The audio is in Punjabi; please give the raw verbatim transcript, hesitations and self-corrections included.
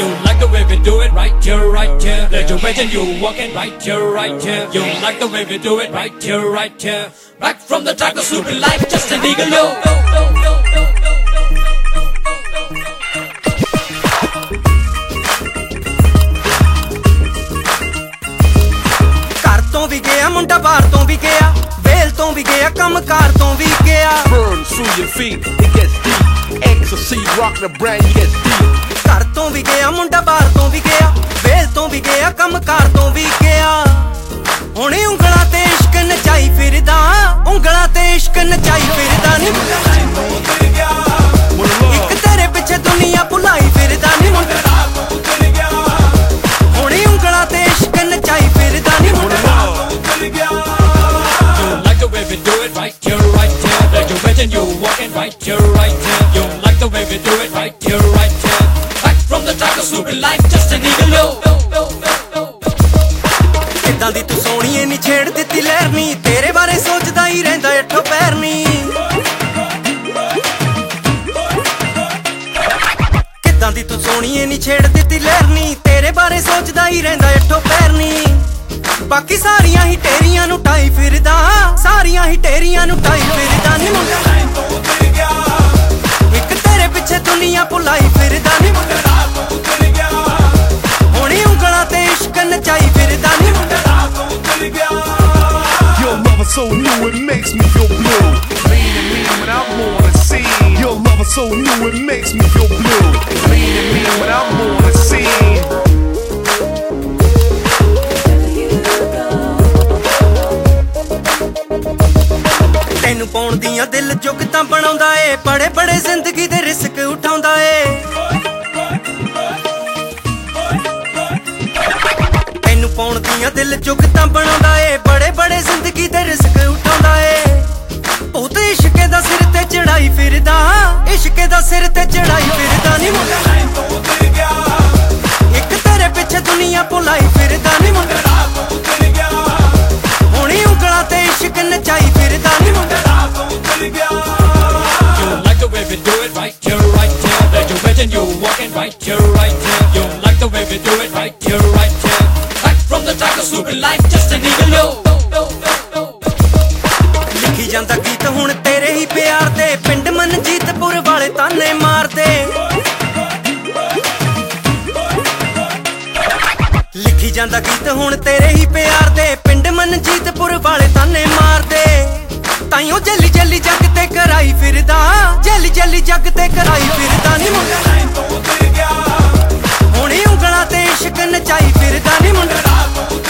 You like the way we do it right here, right here. Let you imagine you walking right here, right here. You like the way we do it right here, right here. Back from the track, the stupid life, just an eagle, yo. ਘਰ ਤੋਂ ਵੀ ਗਿਆ ਮੁੰਡਾ ਬਾਹਰ ਤੋਂ ਵੀ ਗਿਆ ਵੇਲ ਤੋਂ ਵੀ ਗਿਆ ਕੰਮ ਕਾਰ ਤੋਂ ਵੀ ਗਿਆ Burn through your feet, it gets deep. Ecstasy, rock the brand, it gets deep. ਘਰ ਤੋਂ ਵੀ ਗਿਆ ਮੁੰਡਾ ਬਾਹਰ ਤੋਂ ਵੀ ਗਿਆ ਵੇਲ ਤੋਂ ਵੀ ਗਿਆ ਕੰਮ ਕਾਰ ਤੋਂ ਵੀ ਗਿਆ ਹੁਣੇ ਉਂਗਲਾਂ ਤੇ ਇਸ਼ਕ ਨਚਾਈ ਫਿਰਦਾ ਉਂਗਲਾਂ ਤੇ ਇਸ਼ਕ ਨਚਾਈ ਫਿਰਦਾ ਨੀ ਇੱਕ ਤੇਰੇ ਪਿੱਛੇ ਦੁਨੀਆ ਭੁਲਾਈ ਫਿਰਦਾ ਨੀ ਮੁੰਡਾ ਹੁਣੇ ਉਂਗਲਾਂ ਤੇ ਇਸ਼ਕ ਨਚਾਈ ਫਿਰਦਾ ਨੀ ਮੁੰਡਾ You like the way we do it right here, right here. Let you imagine you walking right here, right here. You like the way we do it right here, right here. Back from the track, the stupid life, just an eagle, yo. ਕਿੱਦਾਂ ਦੀ ਤੂੰ ਸੋਹਣੀਏ ਨੀ ਛੇੜ ਦਿੱਤੀ ਲਹਿਰ ਨੀ ਤੇਰੇ ਬਾਰੇ ਸੋਚਦਾ ਹੀ ਰਹਿੰਦਾ ਅੱਠੋ ਪੈਰ ਨੀ ਕਿੱਦਾਂ ਦੀ ਤੂੰ ਸੋਹਣੀਏ ਨੀ ਛੇੜ ਦਿੱਤੀ ਲਹਿਰ ਨੀ ਤੇਰੇ ਬਾਰੇ ਸੋਚਦਾ ਹੀ ਰਹਿੰਦਾ ਅੱਠੋ ਪੈਰ ਨੀ ਬਾਕੀ ਸਾਰੀਆਂ ਹੀ ਟੇਰੀਆਂ ਨੂੰ ਟਾਈ ਫਿਰਦਾ ਸਾਰੀਆਂ ਹੀ ਟੇਰੀਆਂ ਨੂੰ ਟਾਈ ਫਿਰਦਾ ਨੀ ਮੁੰਡਾ ਇੱਕ ਤੇਰੇ ਪਿੱਛੇ ਦੁਨੀਆ ਭੁਲਾਈ ਫਿਰਦਾ ਨੀ ਮੁੰਡਾ ਹੁਣੇ ਉਂਗਲਾਂ ਤੇ ਇਸ਼ਕ ਨਚਾਈ ਫਿਰਦਾ ਨੀ ਮੁੰਡਾ Your love is so new, it makes me feel blue. Lean and mean when I'm on the scene. Your love is so new, it makes me feel blue. Lean and mean when I'm on the scene. ਤੈਨੂੰ ਪਾਉਣ ਦੀਆਂ ਦਿਲ ਜੁਗਤਾਂ ਬਣਾਉਂਦਾ ਏ ਬੜੇ ਬੜੇ ਜ਼ਿੰਦਗੀ ਦੇ ਰਿਸਕ ਉਠਾਉਂਦਾ ਏ ਤੈਨੂੰ ਪਾਉਣ ਦੀਆਂ ਦਿਲ ਜੁਗਤਾਂ ਬਣਾਉਂਦਾ ਏ ਬੜੇ ਬੜੇ ਜ਼ਿੰਦਗੀ ਦੇ ਰਿਸਕ ਉਠਾਉਂਦਾ ਏ ਉਹ ਤੇ ਇਸ਼ਕੇ ਦਾ ਸਿਰ ਤੇ ਚੜਾਈ ਫਿਰਦਾ ਇਸ਼ਕੇ ਦਾ ਸਿਰ ਤੇ ਚੜਾਈ ਫਿਰਦਾ ਨੀ ਮੁੰਡਾ ਇੱਕ ਤੇਰੇ ਪਿੱਛੇ ਦੁਨੀਆ ਭੁਲਾਈ ਫਿਰਦਾ ਨੀ ਮੁੰਡਾ ਹੁਣੇ ਉਂਗਲਾਂ ਤੇ ਇਸ਼ਕ ਨਚਾਈ ਫਿਰਦਾ ਨੀ ਮੁੰਡਾ You like the way we do it right here, right here. Let you imagine you walking right here, right here. You like the way we do it right here, right here. Back from the track, the stupid life, just an eagle, yo. ਲਿਖੀ ਜਾਂਦਾ ਗੀਤ ਹੁਣ ਤੇਰੇ ਹੀ ਪਿਆਰ ਦੇ ਪਿੰਡ ਮਨਜੀਤਪੁਰ ਵਾਲੇ ਤਾਨੇ ਮਾਰਦੇ ਲਿਖੀ ਜਾਂਦਾ ਗੀਤ ਹੁਣ ਤੇਰੇ ਹੀ ਪਿਆਰ ਦੇ ਪਿੰਡ ਮਨਜੀਤਪੁਰ ਵਾਲੇ ਤਾਨੇ ਮਾਰਦੇ ਤਾਈਓ ਜੱਲੀ ਜੱਲੀ ਜੱਗ ਤੇ ਕਰਾਈ ਫਿਰਦਾ ਜੱਲੀ ਜੱਲੀ ਜੱਗ ਤੇ ਕਰਾਈ ਫਿਰਦਾ ਨੀ ਮੁੰਡਾ ਹੁਣੇ ਉਂਗਲਾਂ ਤੇ ਇਸ਼ਕ ਨਚਾਈ ਫਿਰਦਾ ਨੀ ਮੁੰਡਾ